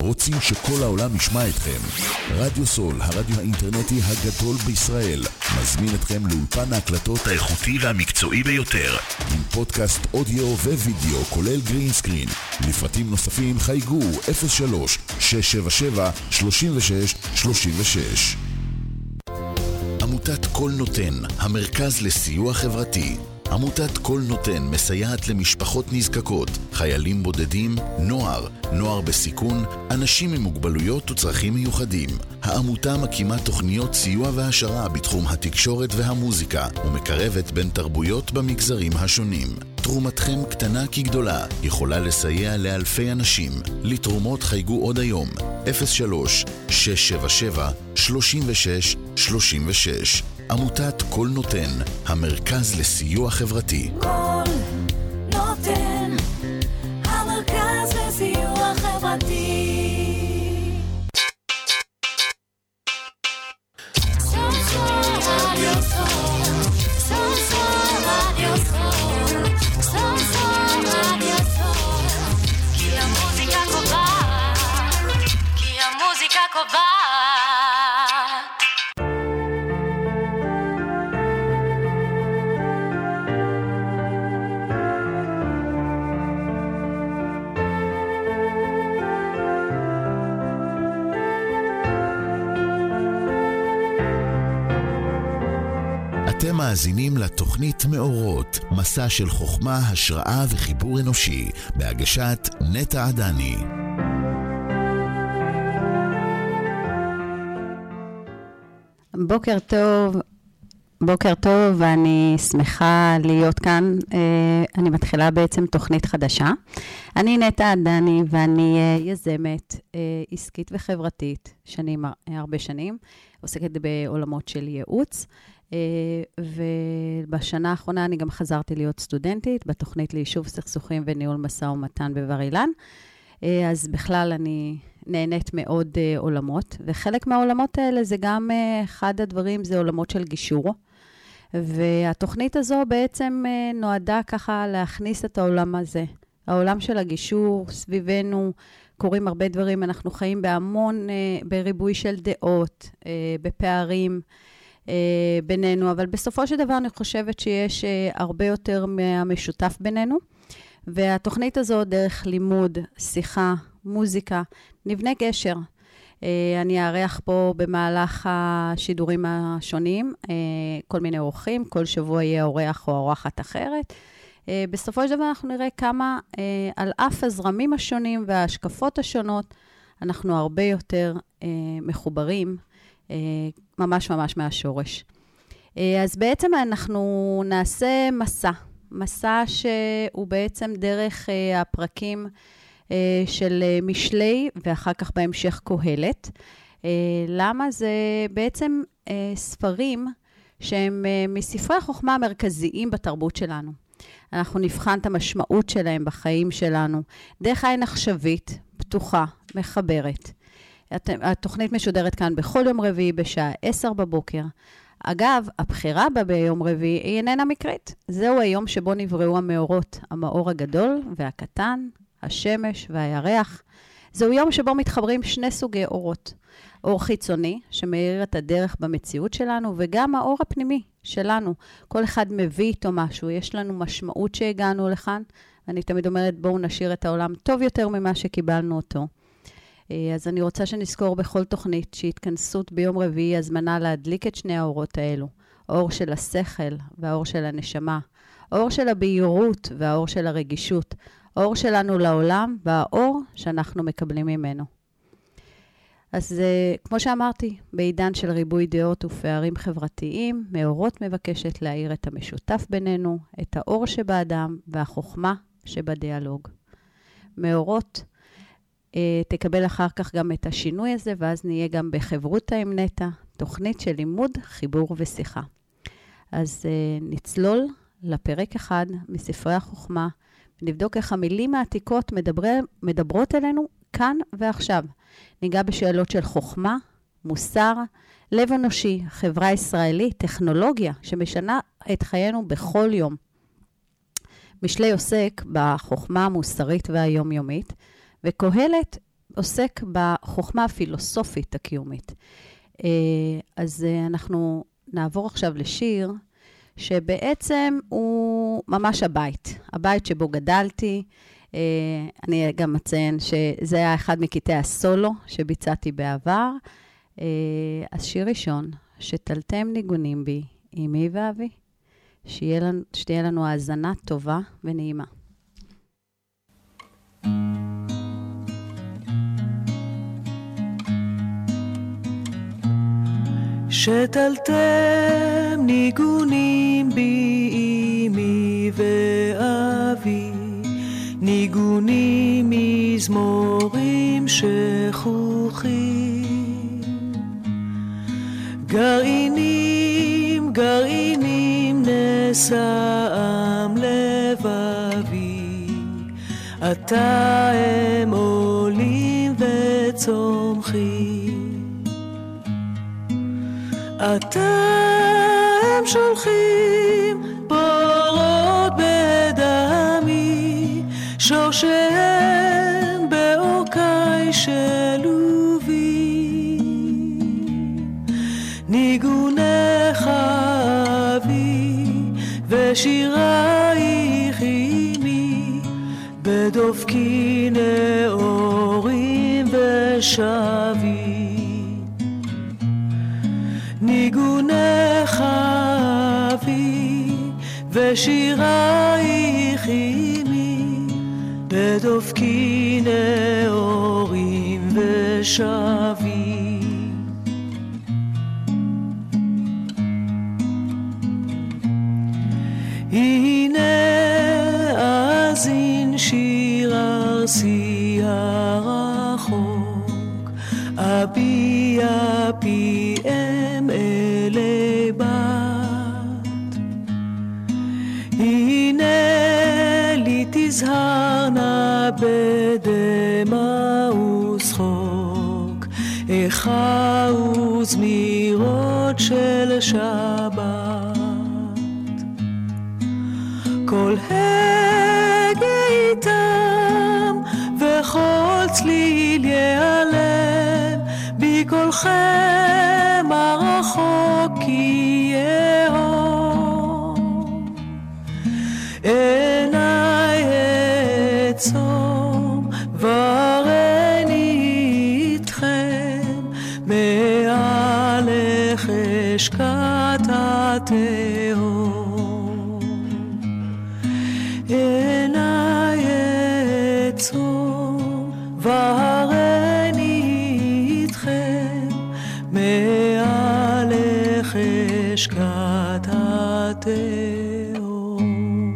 רוצים שכל העולם ישמע אתכם? רדיו סול, הרדיו האינטרנטי הגדול בישראל, מזמין אתכם לאולפן ההקלטות האיכותי והמקצועי ביותר, עם פודקאסט אודיו ווידאו כולל גרין סקרין. לפרטים נוספים חייגו 03-677-3636. עמותת כל נותן, המרכז לסיוע חברתי. עמותת כל נותן מסייעת למשפחות נזקקות, חיילים בודדים, נוער בסיכון, אנשים עם מוגבלויות וצרכים מיוחדים. העמותה מקימה תוכניות סיוע והשרה בתחום התקשורת והמוזיקה, ומקרבת בין תרבויות במגזרים השונים. תרומתכם קטנה כגדולה, יכולה לסייע לאלפי אנשים. לתרומות חייגו עוד היום, 03-677-3636. עמותת כל נותן, המרכז לסיוע חברתי. כל נותן, המרכז לסיוע חברתי. אתם מאזינים לתוכנית מאורות, מסע של חוכמה, השראה וחיבור אנושי, בהגשת נטע עדני. בוקר טוב, ואני שמחה להיות כאן. אני מתחילה בעצם תוכנית חדשה. אני נטע עדני, ואני יזמת עסקית וחברתית, הרבה שנים, עוסקת בעולמות של ייעוץ. ובשנה האחרונה אני גם חזרתי להיות סטודנטית בתוכנית ליישוב סכסוכים וניהול משא ומתן בבר אילן. אז בכלל אני נהנית מאוד עולמות, וחלק מהעולמות האלה זה גם אחד הדברים, זה עולמות של גישור. והתוכנית הזו בעצם נועדה ככה להכניס את העולם הזה. העולם של הגישור, סביבנו קורים הרבה דברים, אנחנו חיים בהמון, בריבוי של דעות, בפערים, בינינו, אבל בסופו של דבר אני חושבת שיש הרבה יותר מהמשותף בינינו, והתוכנית הזו דרך לימוד, שיחה, מוזיקה, נבנה גשר. אני אארח פה במהלך השידורים השונים, כל מיני אורחים, כל שבוע יהיה אורח או אורחת אחרת. בסופו של דבר אנחנו נראה כמה על אף הזרמים השונים וההשקפות השונות, אנחנו הרבה יותר מחוברים, ממש מהשורש. אז בעצם אנחנו נעשה מסע שהוא בעצם דרך הפרקים של משלי, ואחר כך בהמשך קהלת. למה? זה בעצם ספרים שהם מספרי החוכמה המרכזיים בתרבות שלנו. אנחנו נבחן את המשמעות שלהם בחיים שלנו, דרך העין עכשווית, פתוחה, מחברת. התוכנית משודרת כאן בכל יום רביעי בשעה 10 בבוקר. אגב, הבחירה בה ביום רביעי היא איננה מקרית. זהו היום שבו נבראו המאורות, המאור הגדול והקטן, השמש והירח. זהו יום שבו מתחברים שני סוגי אורות. אור חיצוני, שמאיר את הדרך במציאות שלנו, וגם האור הפנימי שלנו. כל אחד מביא איתו משהו, יש לנו משמעות שהגענו לכאן. אני תמיד אומרת, בואו נשאיר את העולם טוב יותר ממה שקיבלנו אותו. אז אני רוצה שנזכור בכל תוכנית שהתכנסות ביום רביעי הזמנה להדליק את שני האורות האלו. האור של השכל והאור של הנשמה. האור של הבהירות והאור של הרגישות. האור שלנו לעולם והאור שאנחנו מקבלים ממנו. אז כמו שאמרתי, בעידן של ריבוי דעות ופערים חברתיים, מאורות מבקשת להאיר את המשותף בינינו, את האור שבאדם והחוכמה שבדיאלוג. מאורות תקבל אחר כך גם את השינוי הזה, ואז נהיה גם בחברותה עם נטע, תוכנית של לימוד, חיבור ושיחה. אז נצלול לפרק אחד מספרי החוכמה, ונבדוק איך המילים העתיקות מדברות אלינו כאן ועכשיו. ניגע בשאלות של חוכמה, מוסר, לב אנושי, חברה ישראלית, טכנולוגיה, שמשנה את חיינו בכל יום. משלי עוסק בחוכמה המוסרית והיומיומית, וקהלת עוסק בחוכמה הפילוסופית הקיומית. אז אנחנו נעבור עכשיו לשיר, שבעצם הוא ממש הבית שבו גדלתי. אני גם מציין שזה היה אחד מקטעי הסולו שביצעתי בעבר. אז שיר ראשון, שתלתם ניגונים בי, אמי ואבי, שתהיה לנו האזנה טובה ונעימה. שתלתם ניגונים בי אמי ואבי, ניגונים מזמורים שכוחים, גרעינים נשאם לבבי, עתה הם עולים וצומחים, אתם שולחים בורות בדמי, שורשיהם באורכי שלובי, ניגונך אבי ושירייך אמי, בדופקי נאורים ושבי, ניגונך אבי ושירייך אמי, בדופקי נאורים ושבי. הנה אזין שיר ארסי הרחוק, אביע פיהם אלי בת, הנה לי תזהרנה בדמע ושחוק, איכה וזמירות של שבת, כל הגה איתם וכל צליל ייעלם, בקולכם הרחוק יהום, עיניי אעצום וראיני איתכם, מעל חשכת התהום, עיניי אעצום וראיני איתכם, מעל חשכת התהום.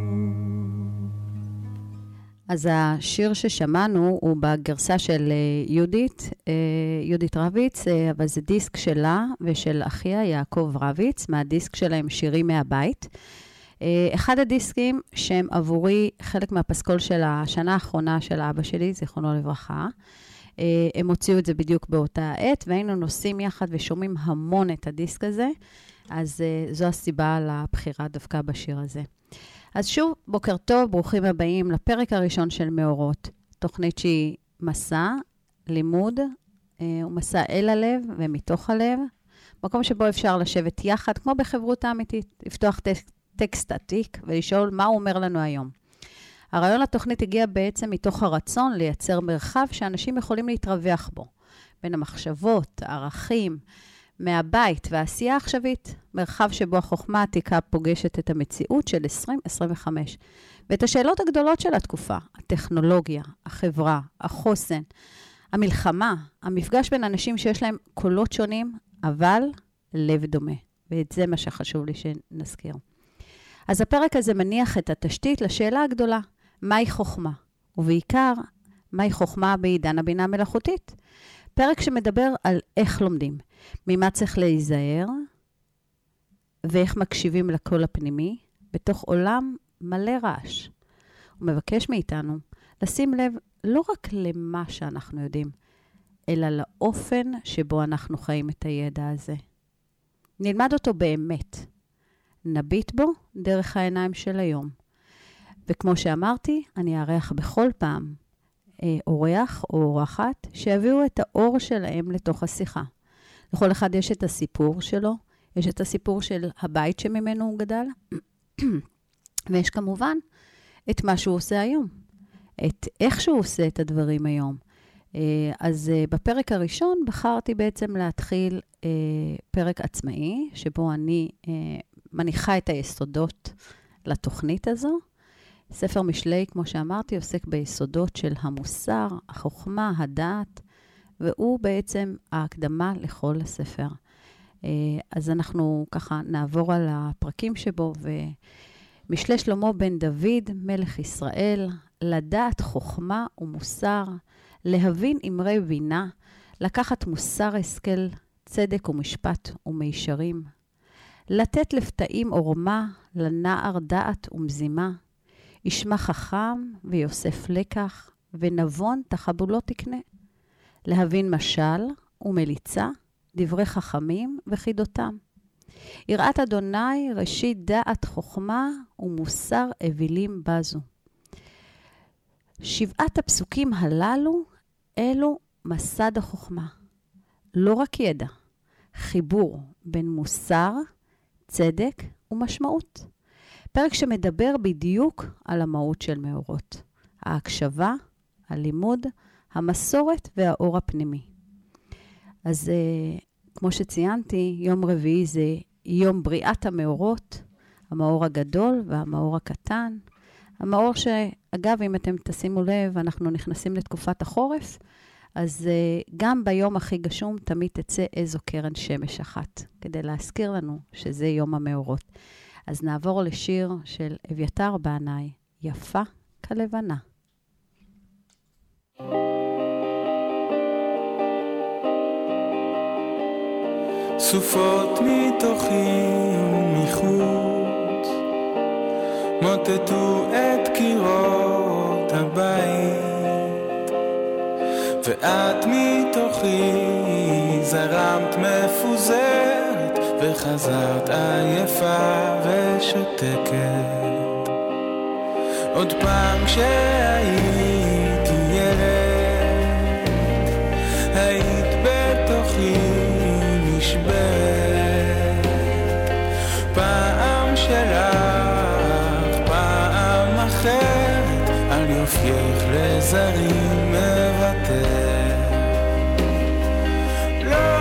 אז השיר ששמענו הוא בגרסה של יהודית רביץ, אבל זה דיסק שלה ושל אחיה יעקב רביץ, מהדיסק שלהם שירים מהבית. אחד הדיסקים שהם עבורי חלק מהפסקול של השנה האחרונה של אבא שלי, זיכרונו לברכה. הם הוציאו את זה בדיוק באותה עת, והיינו נוסעים יחד ושומעים המון את הדיסק הזה, אז זו הסיבה לבחירה דווקא בשיר הזה. אז שוב, בוקר טוב, ברוכים הבאים לפרק הראשון של מאורות, תוכנית שהיא מסע, לימוד, ומסע אל הלב ומתוך הלב, מקום שבו אפשר לשבת יחד, כמו בחברותה אמיתית, לפתוח טקסט עתיק ולשאול מה הוא אומר לנו היום. הרעיון לתוכנית הגיע בעצם מתוך הרצון לייצר מרחב שאנשים יכולים להתרווח בו, בין המחשבות, הערכים, מהבית והעשייה העכשווית, מרחב שבו החוכמה העתיקה פוגשת את המציאות של 2025, ואת השאלות הגדולות של התקופה, הטכנולוגיה, החברה, החוסן, המלחמה, המפגש בין אנשים שיש להם קולות שונים, אבל לב דומה. ואת זה מה שחשוב לי שנזכיר. אז הפרק הזה מניח את התשתית לשאלה הגדולה, מהי חוכמה? ובעיקר, מהי חוכמה בעידן הבינה המלאכותית? פרק שמדבר על איך לומדים, ממה צריך להיזהר, ואיך מקשיבים לקול הפנימי, בתוך עולם מלא רעש. הוא מבקש מאיתנו לשים לב לא רק למה שאנחנו יודעים, אלא לאופן שבו אנחנו חיים את הידע הזה. נלמד אותו באמת. נביט בו דרך העיניים של היום. וכמו שאמרתי, אני אארח בכל פעם אורח או אורחת שיביאו את האור שלהם לתוך השיחה. לכל אחד יש את הסיפור שלו, יש את הסיפור של הבית שממנו הוא גדל, ויש כמובן את מה שהוא עושה היום, את איך שהוא עושה את הדברים היום. אז בפרק הראשון בחרתי בעצם להתחיל פרק עצמאי, שבו אני מניחה את היסודות לתוכנית הזו. ספר משלי, כמו שאמרתי, עוסק ביסודות של המוסר, החוכמה, הדעת, והוא בעצם ההקדמה לכל הספר. אז אנחנו ככה נעבור על הפרקים שבו, ומשלי שלמה בן דוד, מלך ישראל, לדעת חוכמה ומוסר, להבין אמרי בינה, לקחת מוסר השכל, צדק ומשפט ומישרים, לתת לפתאים עורמה, לנער דעת ומזימה, ישמע חכם ויוסף לקח, ונבון תחבולות תקנה, להבין משל ומליצה, דברי חכמים וחידותם. יראת אדוני ראשית דעת חוכמה ומוסר אבילים בזו. 7 הפסוקים הללו אלו מסד החוכמה. לא רק ידע, חיבור בין מוסר, צדק ומשמעות. פרק שמדבר בדיוק על המהות של מאורות. ההקשבה, הלימוד, המסורת והאור הפנימי. אז כמו שציינתי, יום רביעי זה יום בריאת המאורות, המאור הגדול והמאור הקטן. המאור שאגב, אם אתם תשימו לב, אנחנו נכנסים לתקופת החורף, אז גם ביום הכי גשום תמיד תצא איזו קרן שמש אחת, כדי להזכיר לנו שזה יום המאורות. אז נעבור לשיר של אביתר בנאי, יפה כלבנה. סופות מתוכי ומחוץ מוטטו את קירות הבית, ואת מתוכי זרמת מפוזרת וחזרת עייפה ושותקת. עוד פעם כשהייתי ילד היית בתוכי נשברת, פעם שלך פעם אחרת על יופייך לזרים מבטא. לא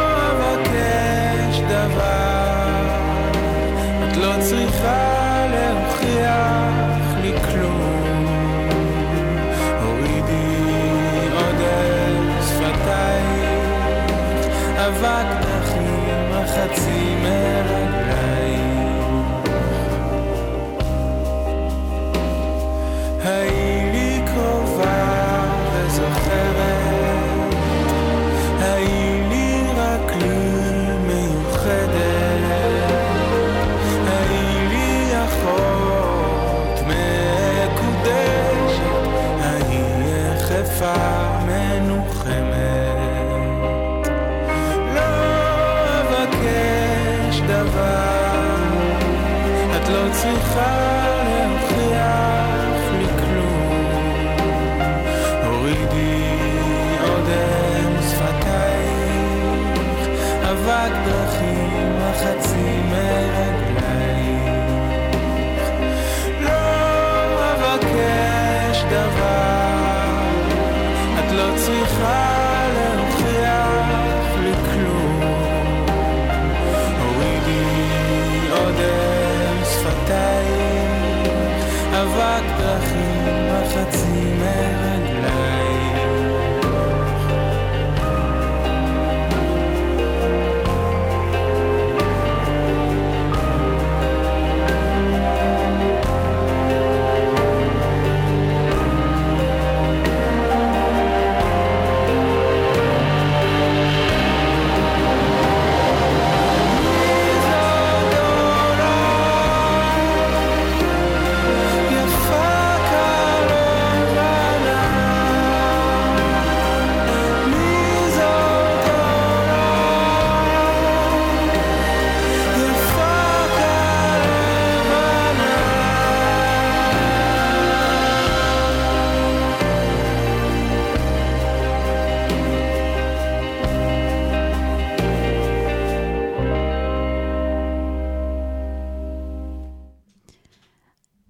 אבקש דבר, את לא צריכה להוכיח לי כלום. הורידי עוד אל שפתייך, אבק דחים החצי מרגלייך. היי לי קרובה וזוכרת, היי לי רק לי מיוחדת, היי לי אחות מקודשת, היי יחפה מנוחמת. לא אבקש דבר, את לא צריכה להוכיח לי כלום. הורידי עודם שפתייך, אבק דרכים החצי מרגלייך. לא אבקש דבר, את לא צריכה להוכיח לי כלום. הורידי עודם שפתייך, אבק דרכים החצי מרגלייך. יפה כלבנה,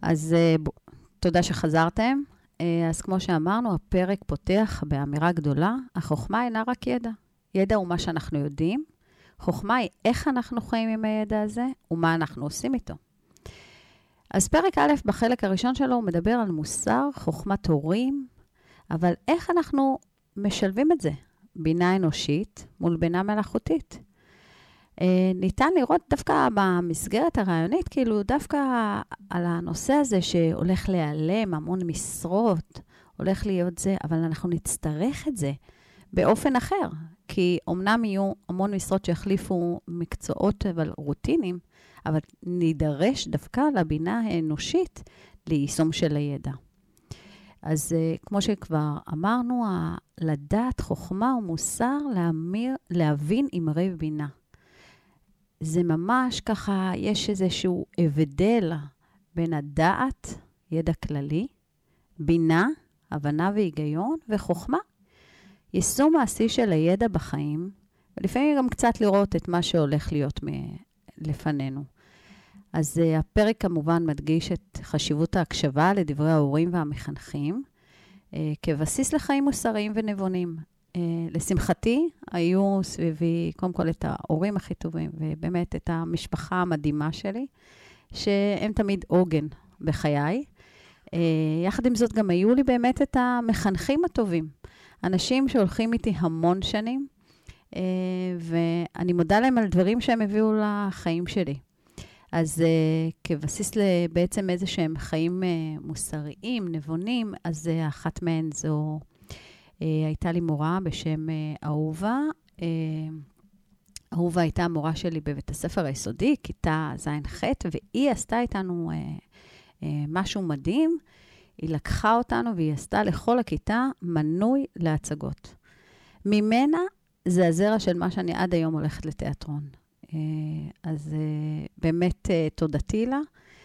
אז תודה שחזרתם. אז כמו שאמרנו, הפרק פותח באמירה גדולה, החוכמה אינה רק ידע. ידע הוא מה שאנחנו יודעים. חוכמה היא איך אנחנו חיים עם הידע הזה, ומה אנחנו עושים איתו. אז פרק א' בחלק הראשון שלו הוא מדבר על מוסר, חוכמת הורים, אבל איך אנחנו משלבים את זה? בינה אנושית מול בינה מלאכותית. ניתן לראות דווקא במסגרת הרעיונית, כאילו דווקא על הנושא הזה שהולך להיעלם המון משרות, הולך להיות זה, אבל אנחנו נצטרך את זה באופן אחר, כי אומנם יהיו המון משרות שיחליפו מקצועות אבל רוטינים, אבל נידרש דווקא לבינה האנושית ליישום של הידע. אז כמו שכבר אמרנו, לדעת חוכמה ומוסר להבין אמרי בינה. זה ממש ככה, יש איזשהו הבדל בין הדעת, ידע כללי, בינה, הבנה והיגיון, וחוכמה. יישום מעשי של הידע בחיים, ולפעמים גם קצת לראות את מה שהולך להיות לפנינו. אז הפרק כמובן מדגיש את חשיבות ההקשבה לדברי ההורים והמחנכים, כבסיס לחיים מוסריים ונבונים. לשמחתי, היו סביבי, קודם כל את ההורים הכי טובים, ובאמת את המשפחה המדהימה שלי, שהם תמיד עוגן בחיי. יחד עם זאת, גם היו לי באמת את המחנכים הטובים. אנשים שהולכים איתי המון שנים, ואני מודה להם על דברים שהם הביאו לחיים שלי. אז כבסיס בעצם איזה שהם חיים מוסריים, נבונים, אז אחת מהן זו, הייתה לי מורה בשם אהובה. אהובה הייתה המורה שלי בבית הספר היסודי, כיתה ז'-ח', והיא עשתה איתנו משהו מדהים. היא לקחה אותנו והיא עשתה לכל הכיתה מנוי להצגות. ממנה זה הזרע של מה שאני עד היום הולכת לתיאטרון. אז באמת תודתי לה.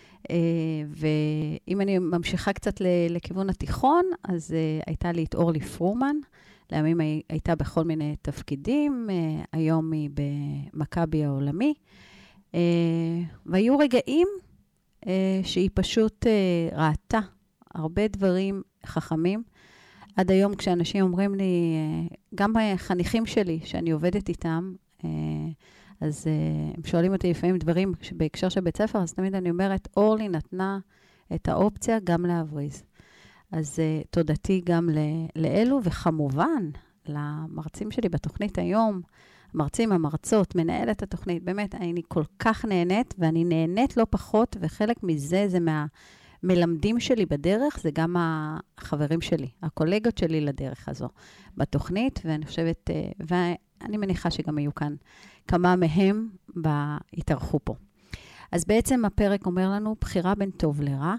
ואם אני ממשיכה קצת לכיוון התיכון, אז הייתה לי את אורלי פרומן. לימים הייתה בכל מיני תפקידים. היום היא במכבי העולמי. והיו רגעים שהיא פשוט ראתה הרבה דברים חכמים. עד היום כשאנשים אומרים לי, גם חניכים שלי שאני עובדת איתם, אז הם שואלים אותי לפעמים דברים בהקשר של בית ספר, אז תמיד אני אומרת, אורלי נתנה את האופציה גם להבריז. אז תודתי גם לאלו, וכמובן למרצים שלי בתוכנית היום, המרצים, המרצות, מנהלת התוכנית, באמת אני כל כך נהנית, ואני נהנית לא פחות, וחלק מזה זה מלמדים שלי בדרך, זה גם החברים שלי, הקולגות שלי לדרך הזו בתוכנית, ואני חושבת, ואני מניחה שגם היו כאן כמה מהם התארחו פה. אז בעצם הפרק אומר לנו, בחירה בין טוב לרע,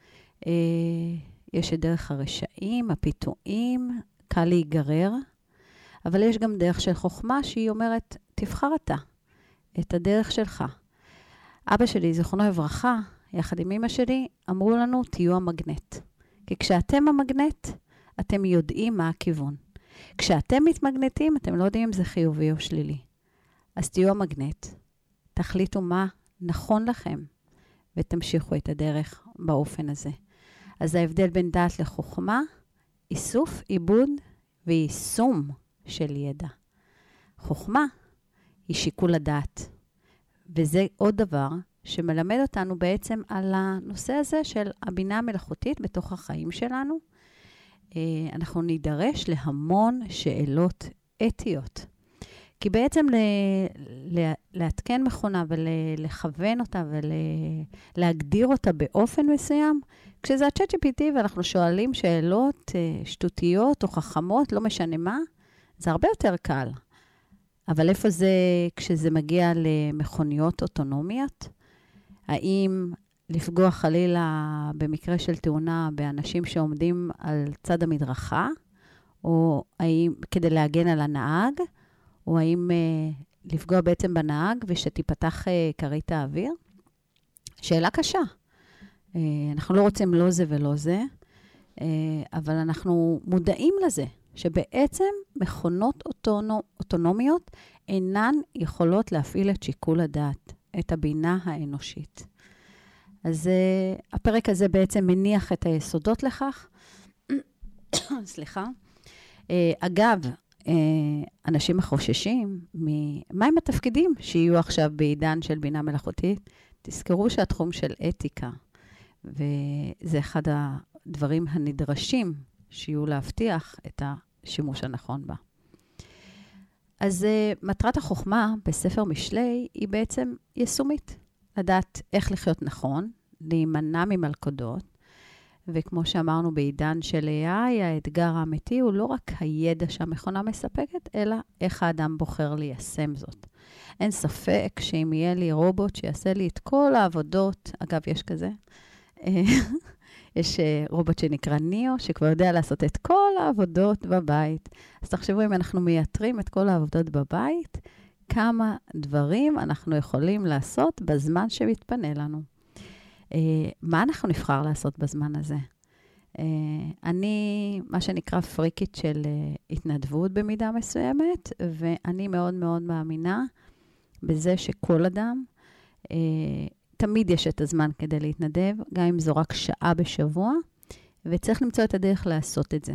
יש את דרך הרשעים, הפיתויים, קל להיגרר, אבל יש גם דרך של חוכמה שהיא אומרת, תבחר אתה את הדרך שלך. אבא שלי, זכרונו לברכה, יחד עם אמא שלי, אמרו לנו, תהיו המגנט. כי כשאתם המגנט, אתם יודעים מה הכיוון. כשאתם מתמגנטים, אתם לא יודעים אם זה חיובי או שלילי. אז תהיו המגנט, תחליטו מה נכון לכם, ותמשיכו את הדרך באופן הזה. אז ההבדל בין דעת לחוכמה, איסוף, עיבוד ויישום של ידע. חוכמה היא שיקול הדעת. וזה עוד דבר שמלמד אותנו בעצם על הנושא הזה של הבינה המלאכותית בתוך החיים שלנו. אנחנו נידרש להמון שאלות אתיות. כי בעצם להתקן מכונה ולכוון אותה ולהגדיר אותה באופן מסוים, כשזה ה-ChatGPT ואנחנו שואלים שאלות שטותיות או חכמות, לא משנה מה, זה הרבה יותר קל. אבל איפה זה כשזה מגיע למכוניות אוטונומיות? האם לפגוע חלילה במקרה של תאונה באנשים שעומדים על צד המדרכה, או האם כדי להגן על הנהג, או האם לפגוע בעצם בנהג ושתיפתח כרית האוויר? שאלה קשה. אנחנו לא רוצים לא זה ולא זה, אבל אנחנו מודעים לזה, שבעצם מכונות אוטונומיות אינן יכולות להפעיל את שיקול הדעת, את הבינה האנושית. אז הפרק הזה בעצם מניח את היסודות לכך. סליחה. אגב, אנשים החוששים, מהם התפקידים שיהיו עכשיו בעידן של בינה מלאכותית? תזכרו שהתחום של אתיקה, וזה אחד הדברים הנדרשים שיהיו להבטיח את השימוש הנכון בה. אז מטרת החוכמה בספר משלי היא בעצם יישומית. לדעת איך לחיות נכון, להימנע ממלכודות, וכמו שאמרנו בעידן של AI, האתגר האמיתי הוא לא רק הידע שהמכונה מספקת, אלא איך האדם בוחר ליישם זאת. אין ספק שאם יהיה לי רובוט שיעשה לי את כל העבודות, אגב, יש כזה, יש רובוט שנקרא ניאו, שכבר יודע לעשות את כל העבודות בבית. אז תחשבו, אם אנחנו מייתרים את כל העבודות בבית, כמה דברים אנחנו יכולים לעשות בזמן שמתפנה לנו. מה אנחנו נבחר לעשות בזמן הזה? אני, מה שנקרא פריקית של התנדבות במידה מסוימת, ואני מאוד מאוד מאמינה בזה שכל אדם, תמיד יש את הזמן כדי להתנדב, גם אם זו רק שעה בשבוע, וצריך למצוא את הדרך לעשות את זה.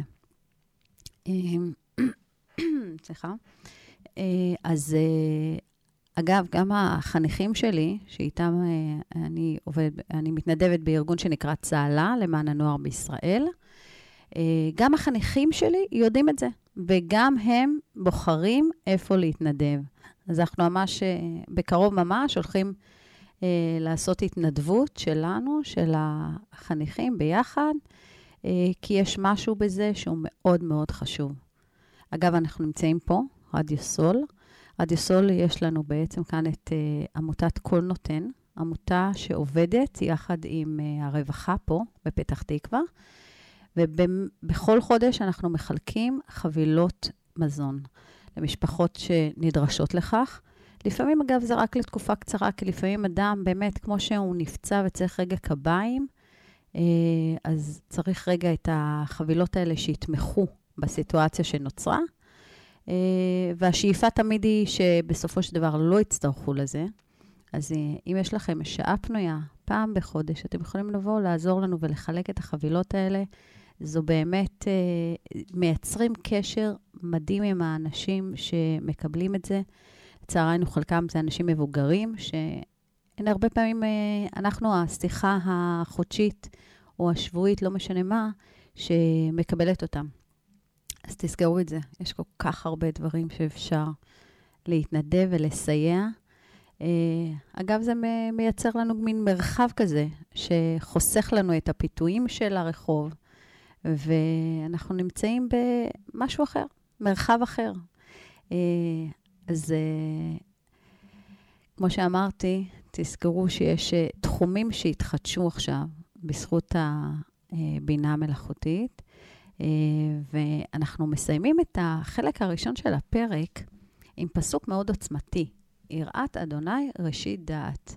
סליחה. אז אגב, גם החניכים שלי, שאיתם אני מתנדבת בארגון שנקרא צהלה, למען הנוער בישראל, גם החניכים שלי יודעים את זה, וגם הם בוחרים איפה להתנדב. אז אנחנו ממש, בקרוב ממש, הולכים לעשות התנדבות שלנו, של החניכים ביחד, כי יש משהו בזה שהוא מאוד מאוד חשוב. אגב, אנחנו נמצאים פה, רדיו סול. רדיו סול יש לנו בעצם כאן את עמותת כל נותן, עמותה שעובדת יחד עם הרווחה פה בפתח תקווה, ובכל חודש אנחנו מחלקים חבילות מזון למשפחות שנדרשות לכך. לפעמים, אגב, זה רק לתקופה קצרה, כי לפעמים אדם באמת, כמו שהוא נפצע וצריך רגע קביים, אז צריך רגע את החבילות האלה שיתמכו בסיטואציה שנוצרה, והשאיפה תמיד היא שבסופו של דבר לא יצטרכו לזה. אז אם יש לכם שעה פנויה, פעם בחודש, אתם יכולים לבוא, לעזור לנו ולחלק את החבילות האלה. זו באמת, מייצרים קשר מדהים עם האנשים שמקבלים את זה. לצערנו חלקם זה אנשים מבוגרים, שאין הרבה פעמים, אנחנו, השיחה החודשית או השבועית, לא משנה מה, שמקבלת אותם. אז תזכרו את זה. יש כל כך הרבה דברים שאפשר להתנדב ולסייע. אגב, זה מייצר לנו מין מרחב כזה, שחוסך לנו את הפיתויים של הרחוב, ואנחנו נמצאים במשהו אחר, מרחב אחר. אז כמו שאמרתי, תזכרו שיש תחומים שהתחדשו עכשיו בזכות הבינה המלאכותית, ואנחנו מסיימים את החלק הראשון של הפרק עם פסוק מאוד עוצמתי. יראת אדוני ראשית דעת.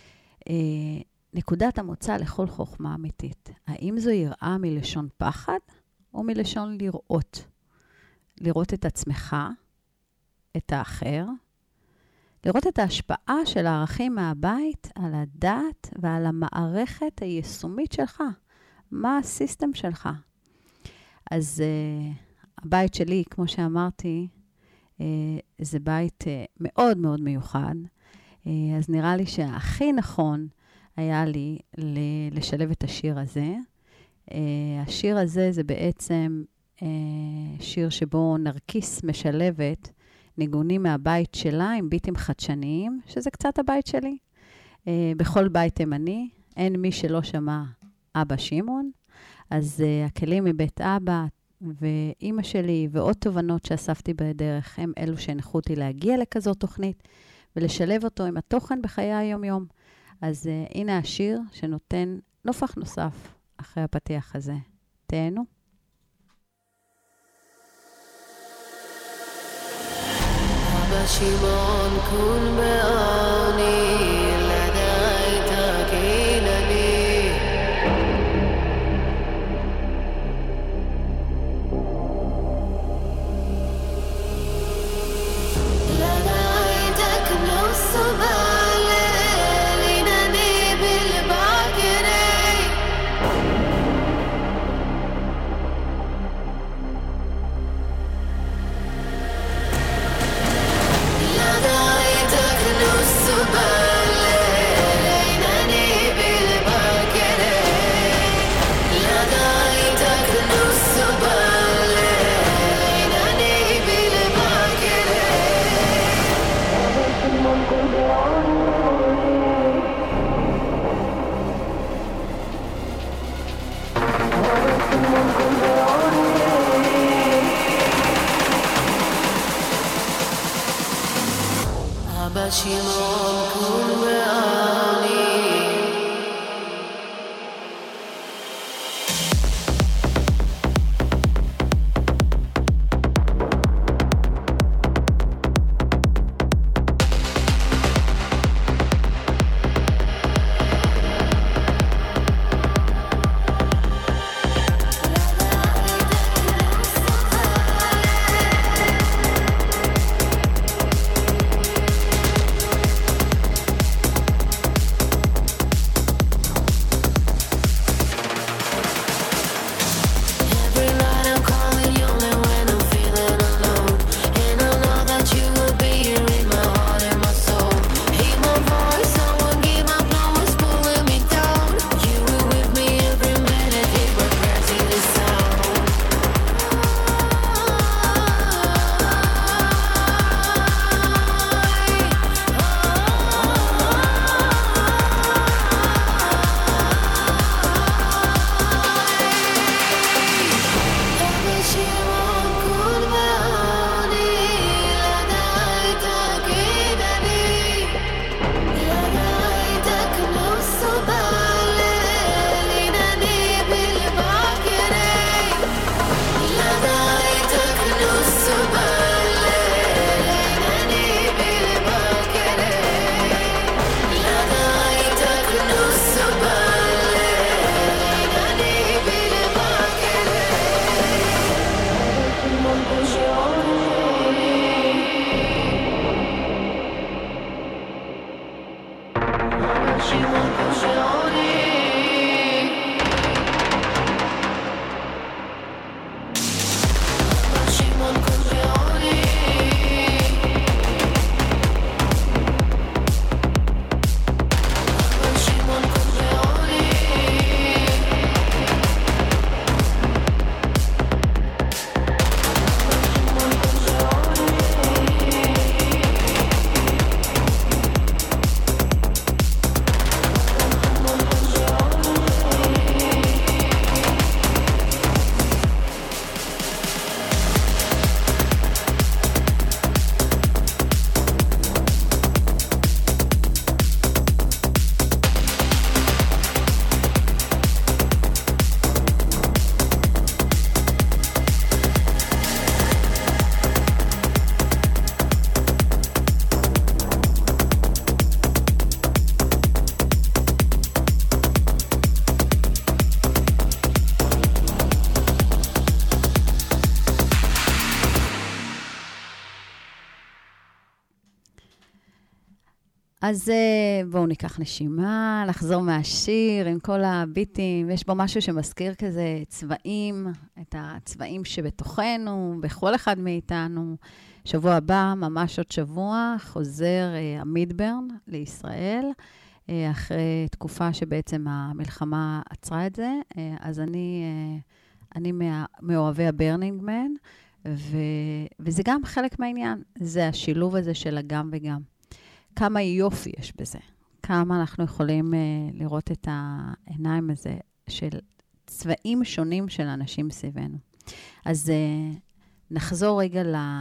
נקודת המוצא לכל חוכמה אמיתית. האם זו יראה מלשון פחד או מלשון לראות? לראות את עצמך, את האחר, לראות את ההשפעה של הערכים מהבית על הדעת ועל המערכת היישומית שלך. מה הסיסטם שלך? אז הבית שלי, כמו שאמרתי, זה בית מאוד מאוד מיוחד. אז נראה לי שהכי נכון היה לי לשלב את השיר הזה. השיר הזה זה בעצם שיר שבו נרקיס משלבת ניגונים מהבית שלה עם ביטים חדשניים, שזה קצת הבית שלי. בכל בית תימני, אין מי שלא שמע אבא שמעון. אז הכלים מבית אבא ואימא שלי ועוד תובנות שאספתי בדרך, הם אלו שהנחו אותי להגיע לכזאת תוכנית ולשלב אותו עם התוכן בחיי היום-יום. אז הנה השיר שנותן נופח נוסף אחרי הפתיח הזה. תהנו. אבא שמעון כול מעוני לדעי תקינני לדעי תקנו סובל לינני בלבק אבא שמעון כול בעני אז בואו ניקח נשימה, לחזור מהשיר עם כל הביטים. יש בו משהו שמזכיר כזה צבעים, את הצבעים שבתוכנו, בכל אחד מאיתנו. שבוע הבא, ממש עוד שבוע, חוזר המידברן לישראל, אחרי תקופה שבעצם המלחמה עצרה את זה. אז אני מאוהבי הברנינג מן, וזה גם חלק מהעניין. זה השילוב הזה של הגם וגם. כמה יופי יש בזה, כמה אנחנו יכולים לראות את העיניים הזה של צבעים שונים של אנשים סביבנו. אז נחזור רגע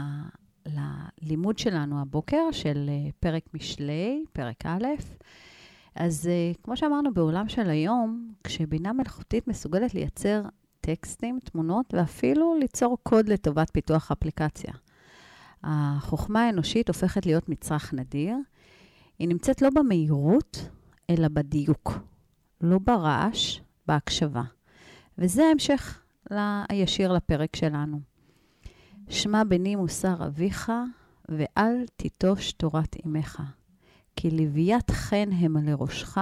ללימוד שלנו הבוקר של פרק משלי, פרק א'. אז כמו שאמרנו בעולם של היום, כשבינה מלאכותית מסוגלת לייצר טקסטים, תמונות, ואפילו ליצור קוד לטובת פיתוח אפליקציה. החוכמה האנושית הופכת להיות מצרך נדיר, היא נמצאת לא במהירות, אלא בדיוק. לא ברעש, בהקשבה. וזה המשך הישיר לפרק שלנו. שמע בני מוסר אביך, ואל תיטוש תורת אמך. כי לוויית חן הם לראשך,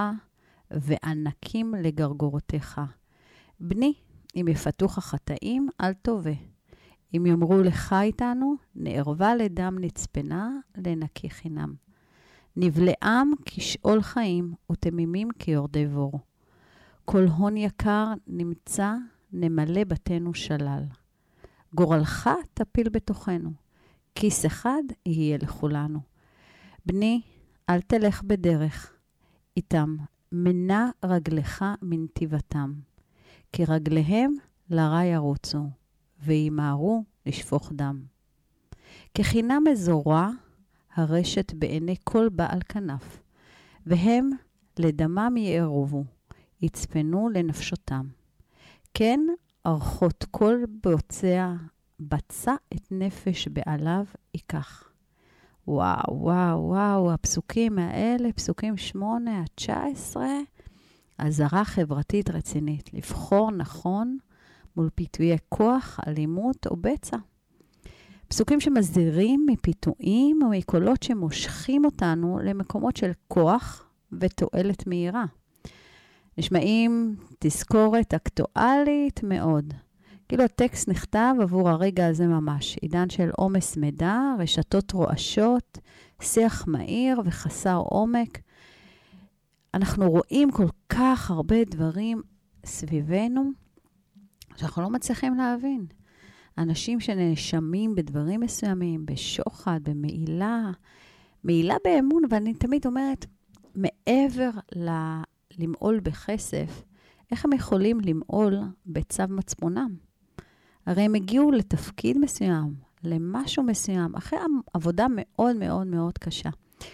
וענקים לגרגורותיך. בני, אם יפתוך החטאים, אל תובע. אם יאמרו לך איתנו, נערבה לדם נצפנה, לנקי חינם. נבלעם כשאול חיים, ותמימים כיורדי בור. כל הון יקר נמצא, נמלא בתינו שלל. גורלך תפיל בתוכנו, כיס אחד יהיה לכולנו. בני, אל תלך בדרך, איתם מנע רגלך מנתיבתם, כי רגליהם לרע ירוצו, וימהרו לשפוך דם. כחינה מזורה, הרשת בעיני כל בעל כנף, והם לדמם יערובו, יצפנו לנפשותם. כן, ארכות כל בצע את נפש בעליו ייקח. וואו, וואו, וואו, הפסוקים האלה, פסוקים 8-19, הזרה חברתית רצינית, לבחור נכון מול פיתויי כוח, אלימות או בצע. פסוקים שמזהירים מפיתויים או מקולות שמושכים אותנו למקומות של כוח ותועלת מהירה. נשמעים תזכורת אקטואלית מאוד. כאילו הטקסט נכתב עבור הרגע הזה ממש. עידן של עומס מידע, רשתות רועשות, שיח מהיר וחסר עומק. אנחנו רואים כל כך הרבה דברים סביבנו שאנחנו לא מצליחים להבין. אנשים שנאשמים בדברים מסוימים, בשוחד, במעילה, מעילה באמון, ואני תמיד אומרת, מעבר למעול בכסף, איך הם יכולים למעול בצו מצפונם? הרי הם הגיעו לתפקיד מסוים, למשהו מסוים, אחרי עבודה מאוד מאוד מאוד קשה.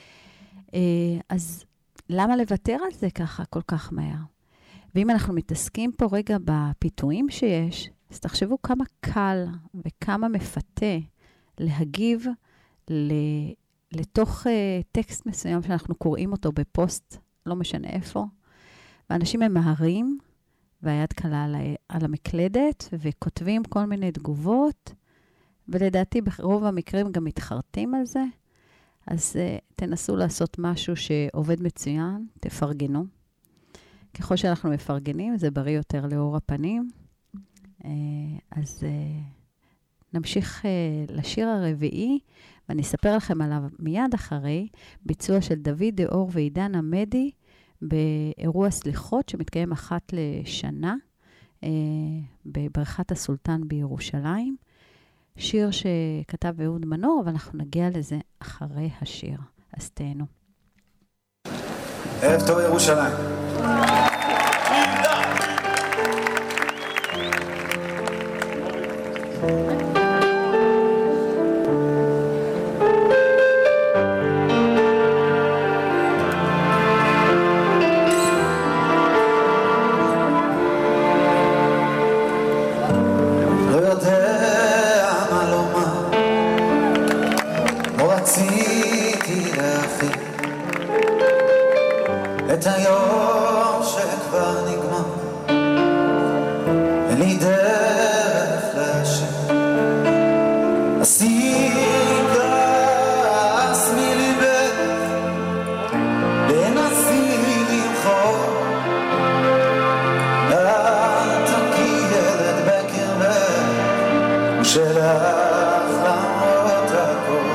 אז למה לוותר על זה ככה כל כך מהר? ואם אנחנו מתעסקים פה רגע בפיתויים שיש, אז תחשבו כמה קל וכמה מפתה להגיב לתוך טקסט מסוים שאנחנו קוראים אותו בפוסט, לא משנה איפה, ואנשים ממהרים, והיד קלה על המקלדת, וכותבים כל מיני תגובות, ולדעתי ברוב המקרים גם מתחרטים על זה, אז תנסו לעשות משהו שעובד מצוין, תפרגנו. ככל שאנחנו מפרגנים, זה בריא יותר לאור הפנים. אז נמשיך לשיר הרביעי, ואני אספר לכם עליו מיד אחרי, ביצוע של דוד דאור ועידן עמדי, באירוע סליחות שמתקיים אחת לשנה, בברכת הסולטן בירושלים. שיר שכתב אהוד מנור, אבל אנחנו נגיע לזה אחרי השיר. אז תהנו. ערב טוב ירושלים. את היום שכבר נגמר, אין לי דרך להשם, עשיתי כעס מליבך, ונסי למחור, אל תקי ילד בקרבך, ושלך למרות הכל.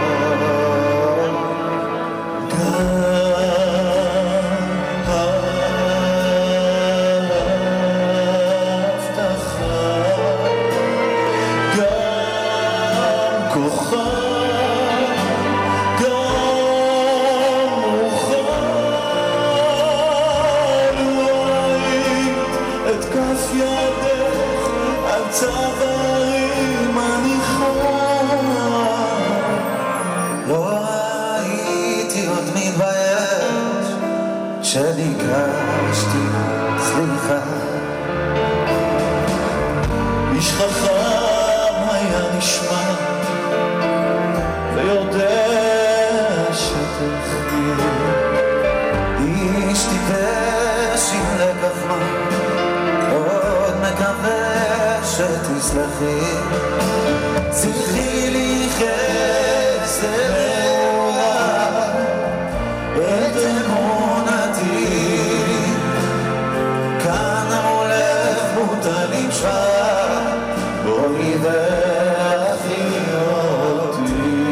צווארים אני לא הייתי עוד מתבייש שביקשתי סליחה. איש חכם היה נשמע ויודע שתחיה, איש טיפש עם לקח מה עוד מקווה שתסלחי. צריכי לי חסד נאורה את אמונתי, כאן המולך מוטלים שווה, בואי דרכי אותי.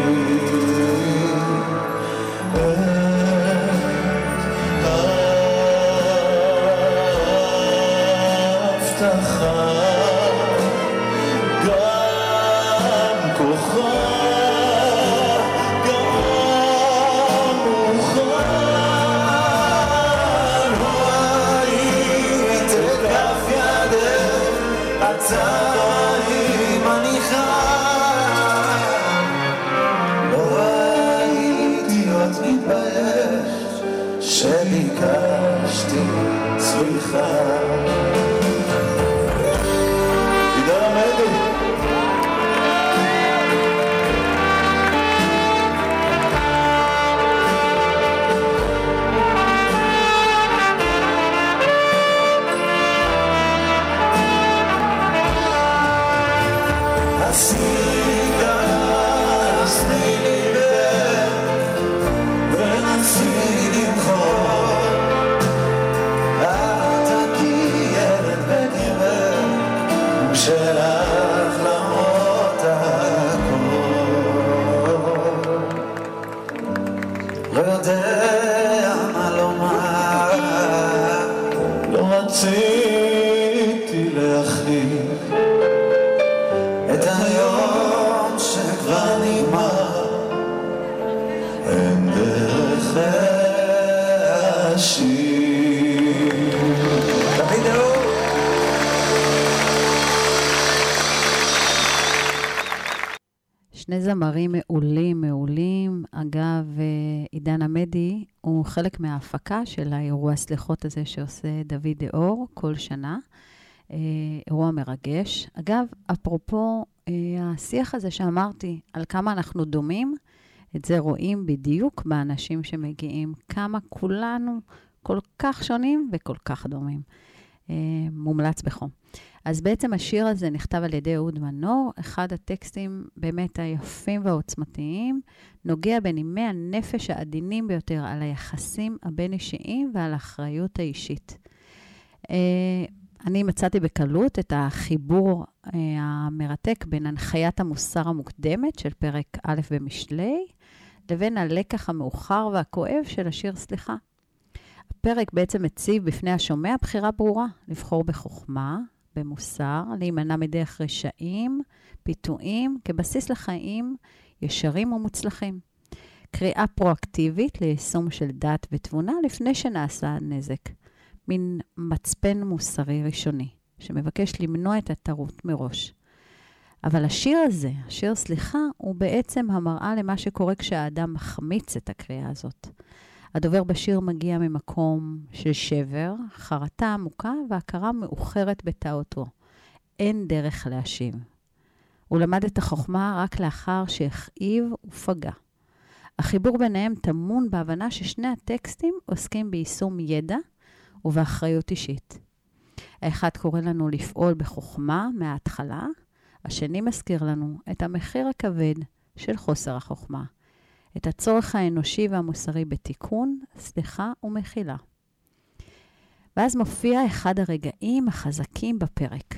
הבטחה גם כוחה סליחה. עידן עמדי. רציתי להחליף את היום שכבר נגמר, אין דרך להשיב. דוד אור. שני זמרים מעולים. אגב, עידן עמדי הוא חלק מההפקה של האירוע סליחות הזה שעושה דוד אור כל שנה. אירוע מרגש. אגב, אפרופו השיח הזה שאמרתי על כמה אנחנו דומים, את זה רואים בדיוק באנשים שמגיעים. כמה כולנו כל כך שונים וכל כך דומים. מומלץ בחום. אז בעצם השיר הזה נכתב על ידי אהוד מנור, אחד הטקסטים באמת היפים והעוצמתיים, נוגע בנימי הנפש העדינים ביותר על היחסים הבין-אישיים ועל האחריות האישית. אני מצאתי בקלות את החיבור המרתק בין הנחיית המוסר המוקדמת של פרק א' במשלי, לבין הלקח המאוחר והכואב של השיר סליחה. הפרק בעצם מציב בפני השומע בחירה ברורה, לבחור בחוכמה, במוסר, להימנע מדרך רשעים, פיתויים, כבסיס לחיים ישרים ומוצלחים. קריאה פרואקטיבית ליישום של דת ותבונה לפני שנעשה נזק. מין מצפן מוסרי ראשוני, שמבקש למנוע את הטעות מראש. אבל השיר הזה, השיר סליחה, הוא בעצם המראה למה שקורה כשהאדם מחמיץ את הקריאה הזאת. הדובר בשיר מגיע ממקום של שבר, חרטה עמוקה והכרה מאוחרת בטעותו. אין דרך להשיב. הוא למד את החוכמה רק לאחר שהכאיב ופגע. החיבור ביניהם טמון בהבנה ששני הטקסטים עוסקים ביישום ידע ובאחריות אישית. האחד קורא לנו לפעול בחוכמה מההתחלה, השני מזכיר לנו את המחיר הכבד של חוסר החוכמה. את הצורך האנושי והמוסרי בתיקון, סליחה ומחילה. ואז מופיע אחד הרגעים החזקים בפרק.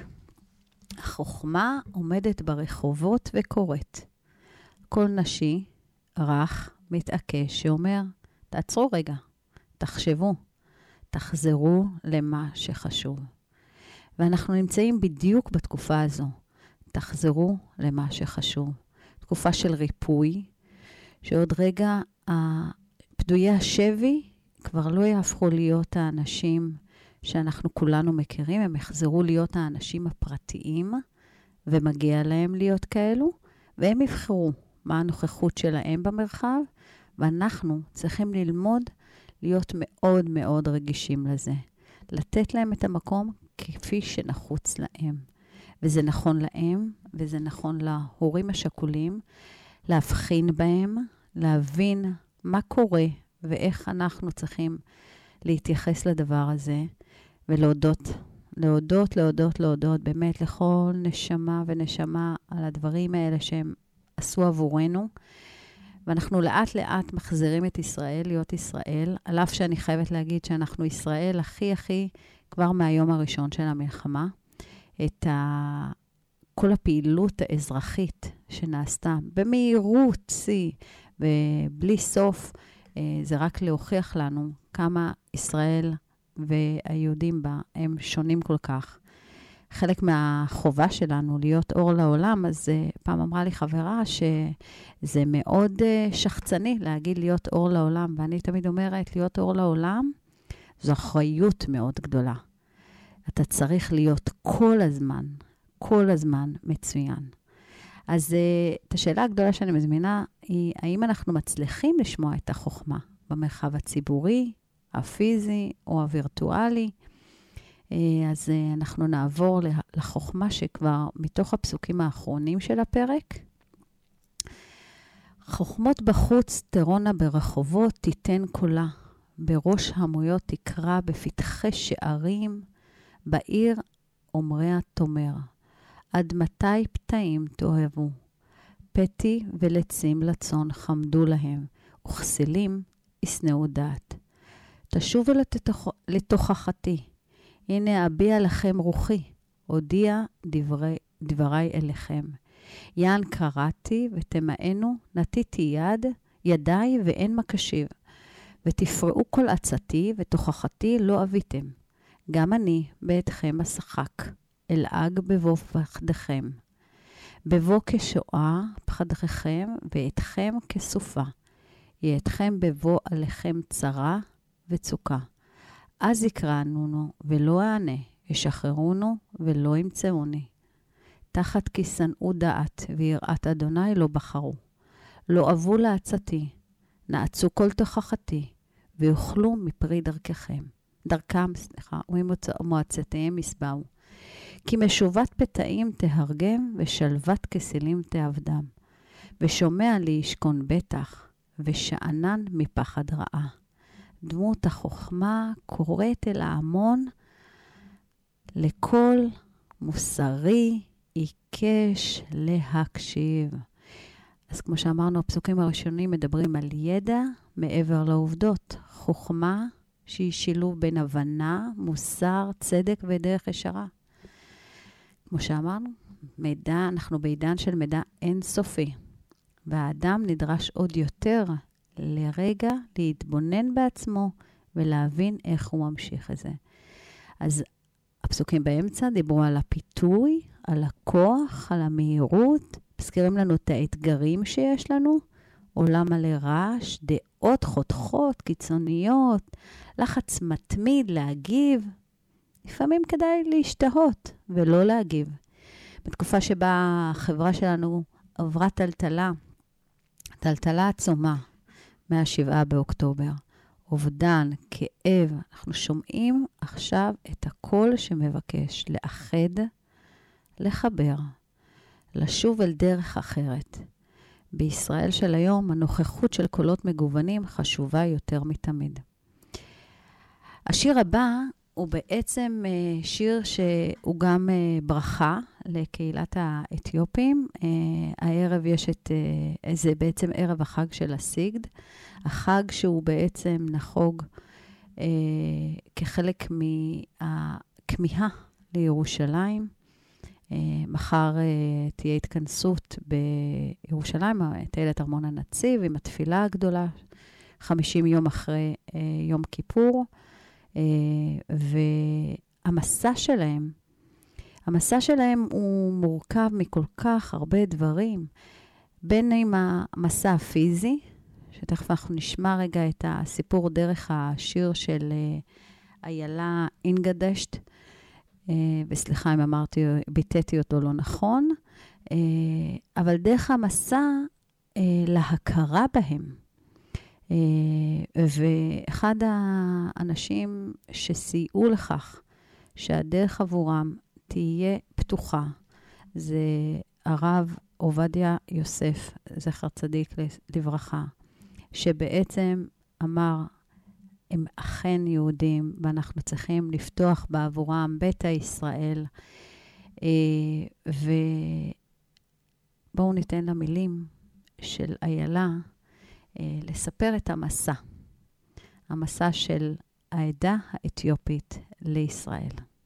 החוכמה עומדת ברחובות וקוראת. כל נשי, רך, מתעקש, שאומר, תעצרו רגע, תחשבו, תחזרו למה שחשוב. ואנחנו נמצאים בדיוק בתקופה הזו. תחזרו למה שחשוב. תקופה של ריפוי, שעוד רגע פדויי השבי כבר לא יהפכו להיות האנשים שאנחנו כולנו מכירים, הם יחזרו להיות האנשים הפרטיים, ומגיע להם להיות כאלו, והם יבחרו מה הנוכחות שלהם במרחב, ואנחנו צריכים ללמוד להיות מאוד מאוד רגישים לזה. לתת להם את המקום כפי שנחוץ להם. וזה נכון להם, וזה נכון להורים השכולים, להבחין בהם, להבין מה קורה ואיך אנחנו צריכים להתייחס לדבר הזה, ולהודות באמת לכל נשמה ונשמה על הדברים האלה שהם עשו עבורנו. ואנחנו לאט לאט מחזירים את ישראל להיות ישראל, על אף שאני חייבת להגיד שאנחנו ישראל הכי כבר מהיום הראשון של המלחמה. את כל הפעילות האזרחית שנעשתה במהירות ובלי סוף, זה רק להוכיח לנו כמה ישראל והיהודים בה הם שונים כל כך. חלק מהחובה שלנו להיות אור לעולם, אז פעם אמרה לי חברה שזה מאוד שחצני להגיד להיות אור לעולם, ואני תמיד אומרת להיות אור לעולם זו אחריות מאוד גדולה. אתה צריך להיות כל הזמן מצוין. אז את השאלה הגדולה שאני מזמינה היא, האם אנחנו מצליחים לשמוע את החוכמה במרחב הציבורי, הפיזי או הווירטואלי. אז אנחנו נעבור לחוכמה שכבר מתוך הפסוקים האחרונים של הפרק. חוכמות בחוץ תרונה ברחובות תיתן קולה, בראש המויות תקרא בפתחי שערים, בעיר אומריה תומר. עד מתי פתאים תאהבו? פתי ולצים לצון חמדו להם, וכסילים ישנאו דעת. תשובו לתוכחתי, הנה אביע לכם רוחי, הודיע דברי אליכם. יען קראתי ותמאנו, נתיתי ידיי ואין מקשיב. ותפרעו כל עצתי ותוכחתי לא אביתם. גם אני ביתכם אשחק, אלעג בבוא פחדכם. בבוא כשואה פחדכם ואתכם כסופה. יאתכם בבוא עליכם צרה וצוקה. אז יקראנו ולא אענה, ישחררונו ולא ימצאוני. תחת כי שנאו דעת ויראת אדוני לא בחרו. לא אבו לעצתי, נעצו כל תוכחתי, ויאכלו מפרי דרכם, ומועצתיהם יסבעו. כי משובת פתאים תהרגם, ושלוות כסילים תעבדם. ושומע לי ישכון בטח, ושענן מפחד רעה. דמות החוכמה קוראת אל ההמון, לכל מוסרי עיקש להקשיב. אז כמו שאמרנו, הפסוקים הראשונים מדברים על ידע מעבר לעובדות. חוכמה שהיא שילוב בין הבנה, מוסר, צדק ודרך ישרה. כמו שאמרנו, אנחנו בעידן של מידע אינסופי. והאדם נדרש עוד יותר לרגע להתבונן בעצמו ולהבין איך הוא ממשיך את זה. אז הפסוקים באמצע דיברו על הפיתוי, על הכוח, על המהירות, מזכירים לנו את האתגרים שיש לנו, עולם מלא רעש, דעות חותכות, קיצוניות, לחץ מתמיד להגיב. לפעמים כדאי להשתהות ולא להגיב. בתקופה שבה החברה שלנו עברה טלטלה עצומה מה-7 באוקטובר. אובדן, כאב, אנחנו שומעים עכשיו את הקול שמבקש לאחד, לחבר, לשוב אל דרך אחרת. בישראל של היום הנוכחות של קולות מגוונים חשובה יותר מתמיד. השיר הבא הוא בעצם שיר שהוא גם ברכה לקהילת האתיופים. הערב יש זה בעצם ערב החג של הסיגד. החג שהוא בעצם נחוג כחלק מהכמיהה לירושלים. מחר תהיה התכנסות בירושלים, טיילת ארמון הנציב עם התפילה הגדולה, 50 יום אחרי יום כיפור. והמסע שלהם הוא מורכב מכל כך הרבה דברים, בין עם המסע הפיזי, שתכף אנחנו נשמע רגע את הסיפור דרך השיר של איילה אינגדשט, וסליחה אם ביטאתי אותו לא נכון, אבל דרך המסע להכרה בהם. ואחד האנשים שסייעו לכך שהדרך עבורם תהיה פתוחה, זה הרב עובדיה יוסף, זכר צדיק לברכה, שבעצם אמר, הם אכן יהודים, ואנחנו צריכים לפתוח בעבורם בית ישראל. ובואו ניתן למילים של איילה, לספר את המסע של העדה האתיופית לישראל.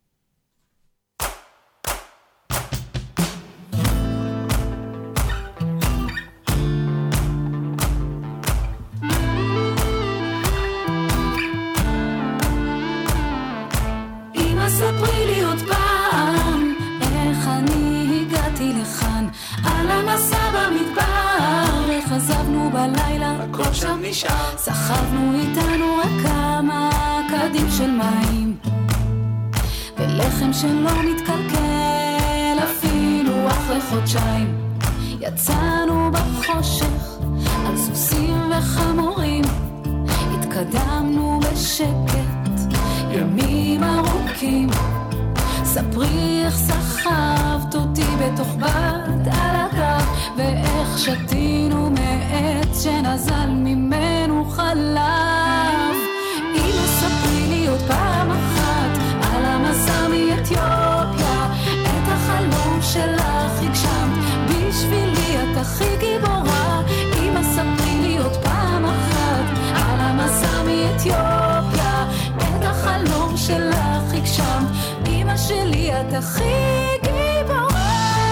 אמא ספרי לי עוד פעם איך אני הגעתי לכאן, על המסע במדבר, איך עזבנו בלילה, הכל שם נשאר, סחבנו איתנו רק כמה קדים של מים ולחם שלא מתקלקל אפילו אחרי חודשיים. יצאנו בחושך על סוסים וחמורים, התקדמנו התקדמנו בשקט ימים ארוכים. ספרי איך סחבת אותי בתוך בת על הקו, ואיך שתינו מעץ שנזל ממנו חלב. אמא ספרי לי עוד פעם אחת על המסע מאתיופיה, את החלום שלך הגשמת בשבילי, את הכי גיבורה. אמא ספרי לי עוד פעם אחת על המסע מאתיופיה, את החלום שלך הגשמת, אמא שלי את הכי גיבורה.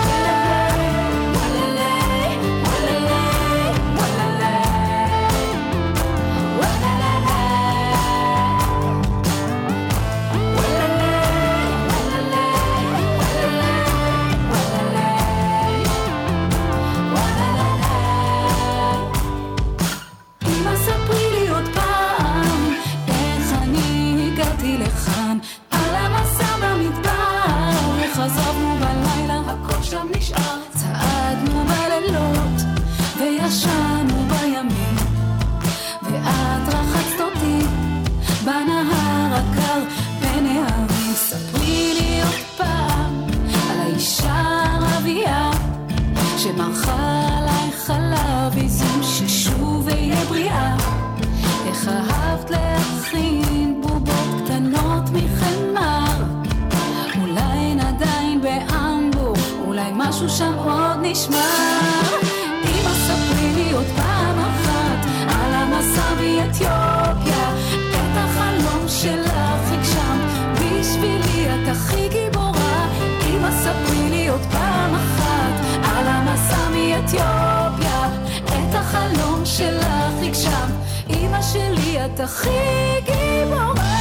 חזרנו בלילה, הכל שם נשאר, צעדנו בלילות וישנו בימים, ואת רחצת אותי בנהר הקר בין הערים. ספרי לי עוד פעם על האישה הערבייה שמרחה עליי חלב איזון ששוב יהיה בריאה. איך אהבת להכין בובות קטנות מחמר, אולי נדיין באמבו, אולי משהו שם עוד נשמע. אמא ספרי לי עוד פעם אחת על המסע מאתיופיה, את החלום שלך הגשמת בשבילי, את הכי גיבורה. אמא ספרי לי עוד פעם אחת על המסע מאתיופיה, את החלום שלך הגשמת, אמא שלי את הכי גיבורה.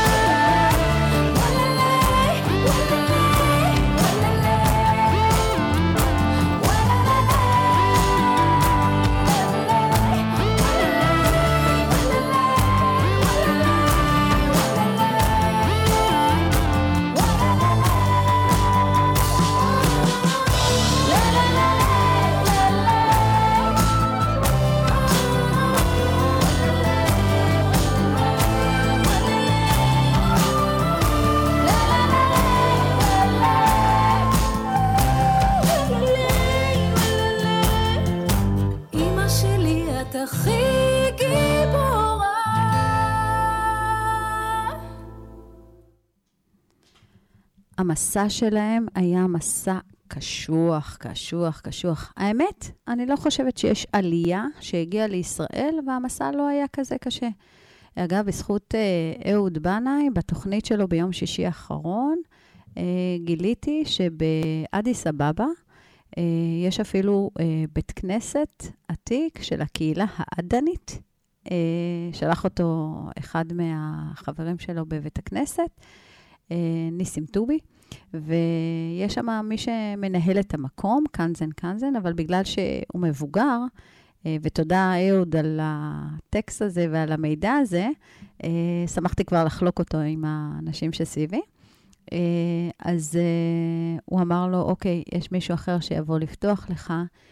המסע שלהם היה מסע קשוח, קשוח, קשוח. האמת, אני לא חושבת שיש עלייה שהגיעה לישראל, והמסע לא היה כזה קשה. אגב, בזכות אהוד בנאי, בתוכנית שלו ביום שישי האחרון, גיליתי שבאדיס אבבה, יש אפילו בית כנסת עתיק של הקהילה העדנית, שלח אותו אחד מהחברים שלו בבית הכנסת, ניסים טובי, ויש שם מי שמנהל את המקום, קנזן, אבל בגלל שהוא מבוגר, ותודה אהוד על הטקסט הזה ועל המידע הזה, שמחתי כבר לחלוק אותו עם האנשים שסביבי. אז הוא אמר לו, אוקיי, יש מישהו אחר שיבוא לפתוח לך,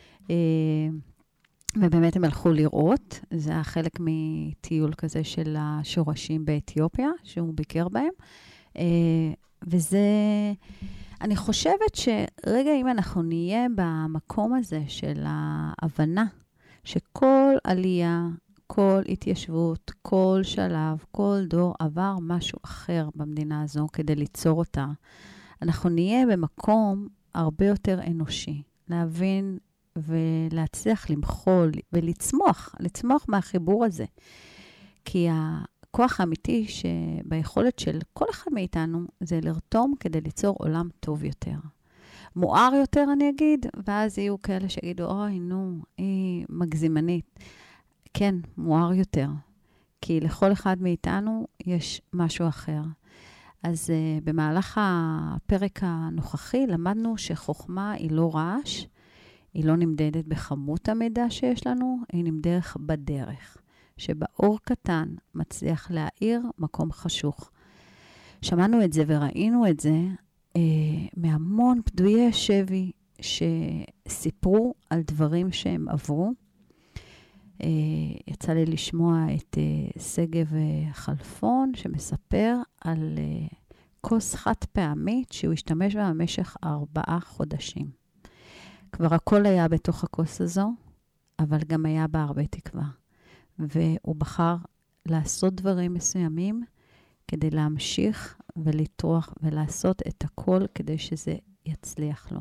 ובאמת הם הלכו לראות, זה היה חלק מטיול כזה של השורשים באתיופיה, שהוא ביקר בהם, וזה, אני חושבת שרגע אם אנחנו נהיה במקום הזה של ההבנה, שכל עלייה, כל התיישבות, כל שלב, כל דור עבר משהו אחר במדינה הזו כדי ליצור אותה, אנחנו נהיה במקום הרבה יותר אנושי, להבין ולהצליח למחול ולצמוח מהחיבור הזה. כי הכוח האמיתי שביכולת של כל אחד מאיתנו זה לרתום כדי ליצור עולם טוב יותר. מואר יותר אני אגיד, ואז יהיו כאלה שיגידו, אוי נו, היא מגזימנית. כן, מואר יותר. כי לכל אחד מאיתנו יש משהו אחר. אז במהלך הפרק הנוכחי למדנו שחוכמה היא לא רעש, היא לא נמדדת בכמות המידע שיש לנו, היא נמדדת בדרך. שבאור קטן מצליח להאיר מקום חשוך. שמענו את זה וראינו את זה מהמון פדויי שבי שסיפרו על דברים שהם עברו, יצא לי לשמוע את סגב חלפון, שמספר על כוס חד פעמית שהוא השתמש בה במשך 4 חודשים. כבר הכל היה בתוך הכוס הזו, אבל גם היה בה הרבה תקווה. והוא בחר לעשות דברים מסוימים כדי להמשיך ולטרוח ולעשות את הכל כדי שזה יצליח לו.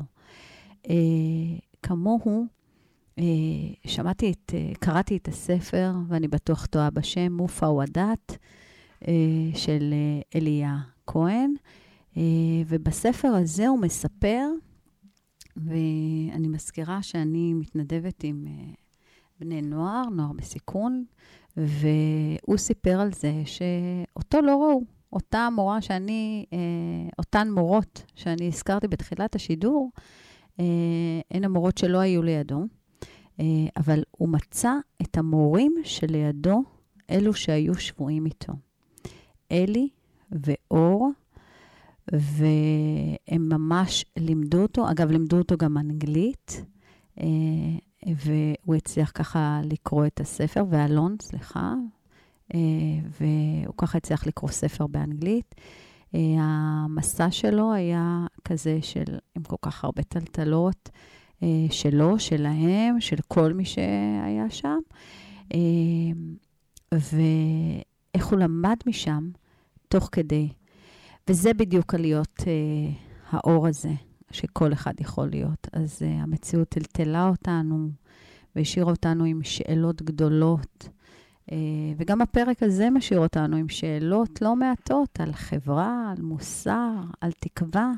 כמוהו, קראתי את הספר, ואני בטוח טועה בשם, מופה ודת, של אליה כהן, ובספר הזה הוא מספר, ואני מזכירה שאני מתנדבת עם בני נוער בסיכון, והוא סיפר על זה שאותו לא ראו. אותן מורות שאני הזכרתי בתחילת השידור, הן המורות שלא היו לידו, אבל הוא מצא את המורים שלידו, אלו שהיו שבועים איתו. אלי ואור, והם ממש לימדו אותו, אגב, לימדו אותו גם אנגלית, והוא הצליח ככה לקרוא את הספר, ואלון, סליחה, והוא ככה הצליח לקרוא ספר באנגלית. המסע שלו היה כזה עם כל כך הרבה טלטלות, שלו, שלהם, של כל מי שהיה שם, ואיך הוא למד משם תוך כדי. וזה בדיוק עליות האור הזה, שכל אחד יכול להיות. אז המציאות טלטלה אותנו, והשאירה אותנו עם שאלות גדולות, וגם הפרק הזה משאיר אותנו עם שאלות לא מעטות על חברה, על מוסר, על תקווה.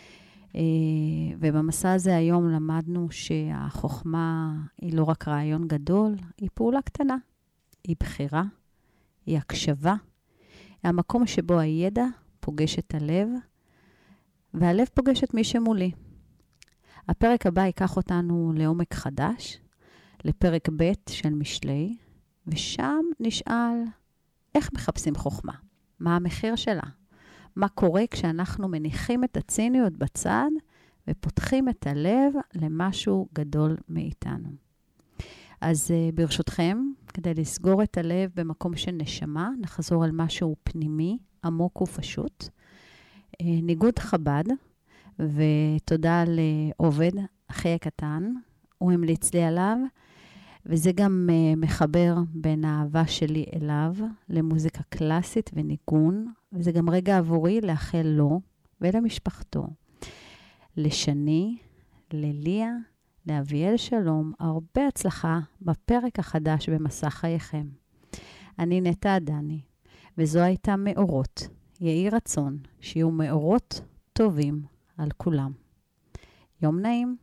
ובמסע הזה היום למדנו שהחוכמה היא לא רק רעיון גדול, היא פעולה קטנה, היא בחירה, היא הקשבה, המקום שבו הידע פוגש את הלב, והלב פוגש את מי שמולי. הפרק הבא ייקח אותנו לעומק חדש, לפרק ב' של משלי, ושם נשאל איך מחפשים חוכמה, מה המחיר שלה, מה קורה כשאנחנו מניחים את הציניות בצד, ופותחים את הלב למשהו גדול מאיתנו. אז ברשותכם, כדי לסגור את הלב במקום של נשמה, נחזור על משהו פנימי, עמוק ופשוט. ניגוד חב"ד, ותודה לעובד, אחי הקטן, הוא המליץ לי עליו, וזה גם מחבר בין האהבה שלי אליו, למוזיקה קלאסית וניגון, וזה גם רגע עבורי לאחל לו ולמשפחתו. לשני, לליה, לאביאל שלום, הרבה הצלחה בפרק החדש במסע חייכם. אני נטע עדני, וזו הייתה מאורות. יהי רצון שיהיו מאורות טובים על כולם. יום נעים.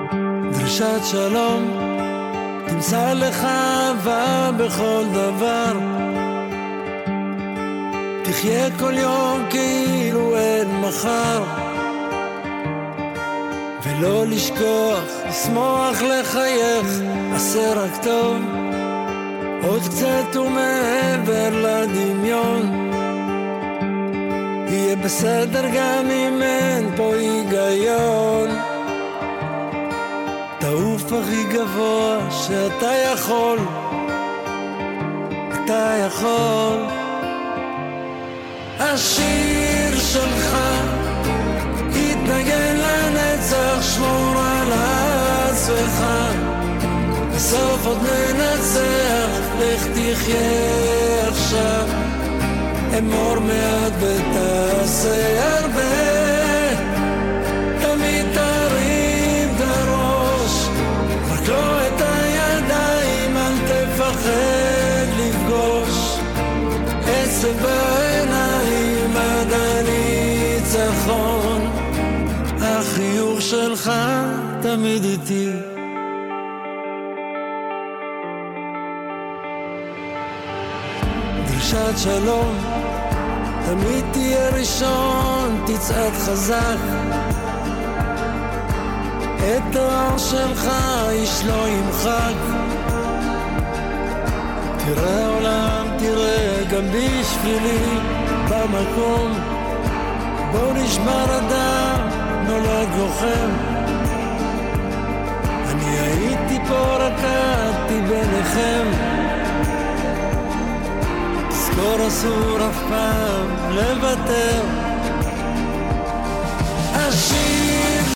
דרישת שלום תמצא לך אהבה בכל דבר, תחיה כל יום כאילו אין מחר, ולא לשכוח, לשמוח, לחייך, עשה רק טוב, עוד קצת ומעבר לדמיון, יהיה בסדר גם אם אין פה היגיון, תעוף הכי גבוה שאתה יכול, אתה יכול. השיר שלך יתנגן לנצח, שמור על עצמך, בסוף עוד ננצח, לך תחיה עכשיו, אמור מעט ותעשה הרבה, תמיד תרים את הראש, רק לא את הידיים, אל תפחד לפגוש, עצב בעיניים עד הניצחון, החיוך שלך תמיד איתי. דרישת שלום תמיד תהיה ראשון, תצעד חזק, את האור שלך איש לא ימחק, תראה עולם, תראה גם בשבילי במקום, בוא נשמע אדם נולד לוחם, אני הייתי פה רקדתי ביניכם, זכור אסור אף פעם לוותר, השיר